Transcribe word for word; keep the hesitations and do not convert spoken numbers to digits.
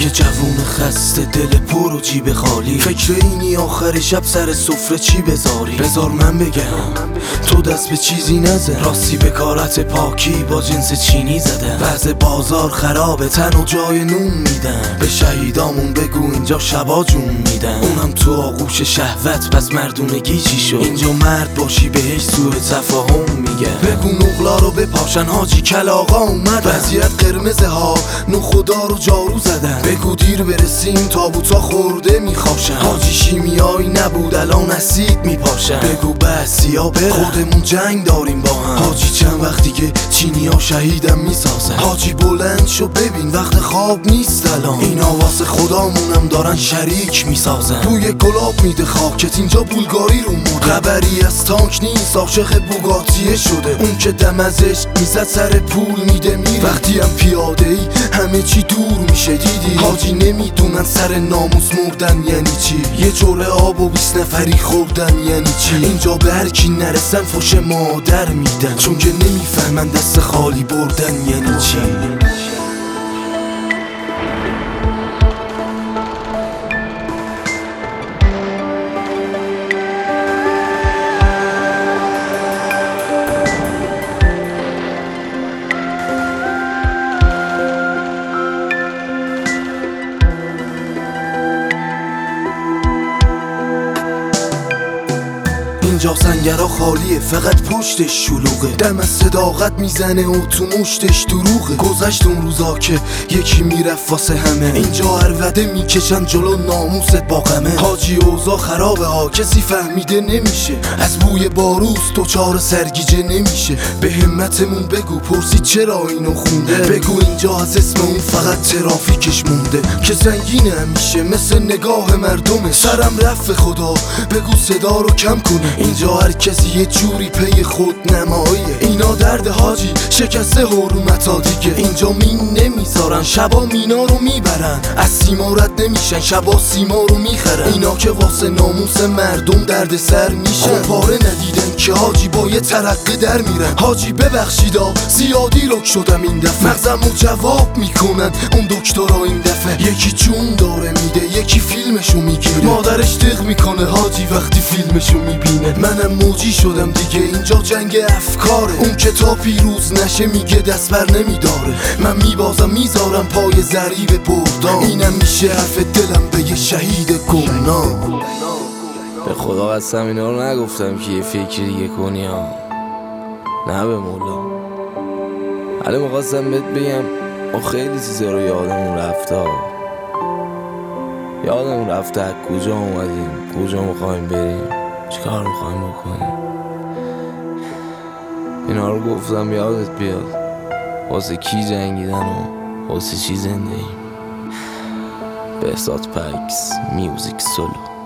که جوون خسته دل پر و جیب خالی، فکر اینی آخر شب سر سفره چی بذاری. بذار من بگم تو دست به چیزی نزن، راستی به کارت پاکی با جنس چینی زدن. وضع بازار خرابه، تن و جای نون میدن. به شهیدامون بگو اینجا شبا جون میدن، اونم تو آغوش شهوت. پس مردونگی چی شد؟ اینجا مرد باشی بهش سوء تفاهم میگن. بگو نقلا رو بپاشن حاجی کلاغا اومد. وضعیت قرمزه ها نو خدا رو جارو زدن. بگو دیر برسیم تابوتا خورده میخواشن، حاجی شیمیایی نبود الان اسید میپاشن. بگو بسیا بره خودمون جنگ داریم با هم، حاجی چند وقتی که چینی ها شهیدم میسازن. حاجی بلند شو ببین وقت خواب نیست الان، اینا واسه خدامونم دارن شریک میسازن. توی گلاب میده خاکت اینجا بولگاری رو موده، خبری از تانک نیست عاشق بوگاتیه شده. اون که دم ازش میزد سر پول میده میره، وقتی هم پیاده ای همه چی دور میشه. دیدی حاجی نمیدونن سر ناموس مردن یعنی چی، یه جوره آب و بیست نفری خوردن یعنی چی. اینجا به هر کی نرسن فوش مادر میدن، چون که نمیفهمن دست خالی بردن یعنی چی. اینجا سنگرها خالیه فقط پشتش شلوغه، دم از صداقت میزنه و تو مشتش دروغه. گذشت اون روزا که یکی میرفت واسه همه، اینجا عربده میکشن جلو ناموست با غمه. حاجی اوضاع خرابه ها کسی فهمیده نمیشه، از بوی باروس دوچار سرگیجه نمیشه. به همتمون بگو پرسی چرا اینو خونده، بگو اینجا از اسم اون فقط ترافیکش مونده که سنگینه همیشه مثل نگاه مردمه. سرم رفت خدا بگو صدا رو کم کنه، اینجا هر کسی یه جوری پی خود نماییه. اینا درد حاجی شکسته حرمتا دیگه، اینجا مین نمیذارن شبا مینا رو میبرن، از سیما رد نمیشن شبا سیما رو میخرن. اینا که واسه ناموس مردم درد سر میشن، پاره ندیدن که حاجی با یه ترقه در میرن. حاجی ببخشیدا زیادی رک شدم این دفعه، مغزمو جواب میکنن اون دکترها این دفعه. یکی جون داره میده یکی فیلمشو میگیره، مادرش دق میکنه حاجی وقتی فیلمشو میبینه. منم موجی شدم دیگه اینجا جنگ افکاره، اون که تا پیروز نشه میگه دست بر نمیداره. من میبازم میذارم پای ضریب بردام، اینم میشه حرف دلم به یه شهید گمنام. به خدا قسم اینا رو نگفتم که یه فکر دیگه کنی ها، نه به مولا. حالا میخواستم بهت بگم ما خیلی چیزا رو یادمون رفته ها، یادمون رفته از کجا اومدیم کجا میخوایم بریم چیکار میخوایم بکنیم. اینا رو گفتم یادت بیاد واسه کی جنگیدن و واسه چی زنده ایم. بهزاد پکس میوزیک سولو.